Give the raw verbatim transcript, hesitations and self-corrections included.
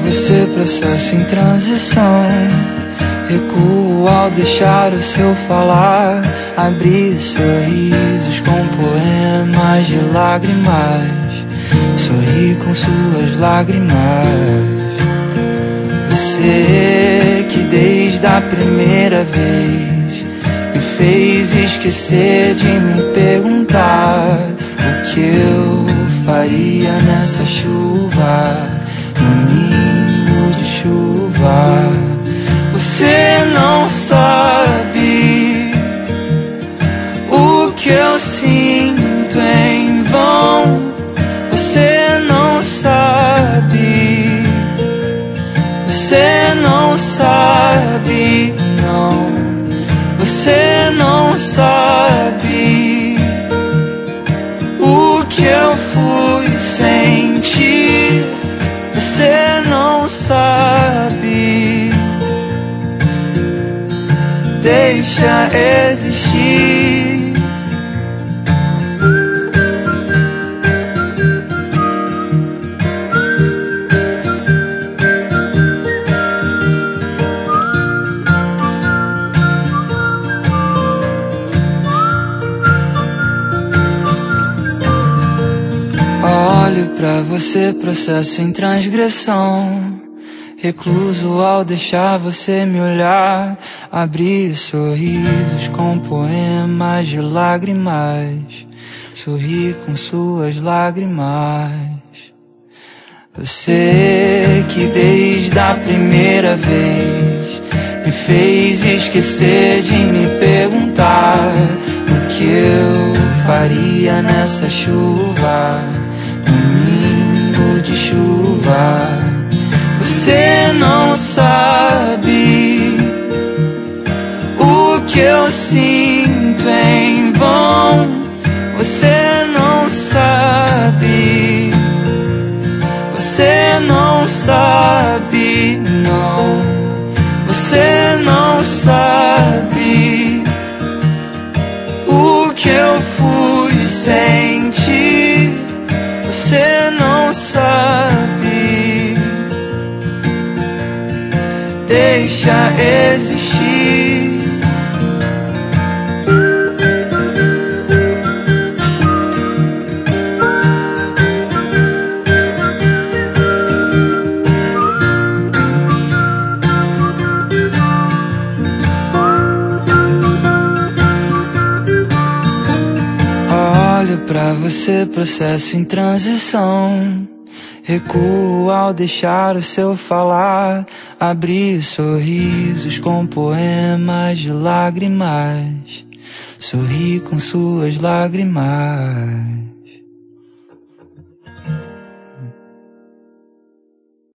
você, processo em transição. Recuo ao deixar o seu falar, abrir sorrisos com poemas de lágrimas. Sorri com suas lágrimas. Você que desde a primeira vez me fez esquecer de me perguntar o que eu faria nessa chuva, no ninho de chuva. Você não sabe o que eu sinto em vão. Você não sabe. Você não sabe, não. Você não sabe o que eu fui sentir. Você não sabe. Deixa existir. Olho pra você, processo em transgressão. Recluso ao deixar você me olhar, abrir sorrisos com poemas de lágrimas. Sorri com suas lágrimas. Você que desde a primeira vez me fez esquecer de me perguntar o que eu faria nessa chuva, domingo de chuva. Você não sabe o que eu sinto em vão. Você não sabe. Você não sabe, não. Você não sabe o que eu fui sentir. Você não sabe. Deixa existir. Olho pra você, processo em transição. Recuo ao deixar o seu falar, abrir sorrisos com poemas de lágrimas. Sorri com suas lágrimas.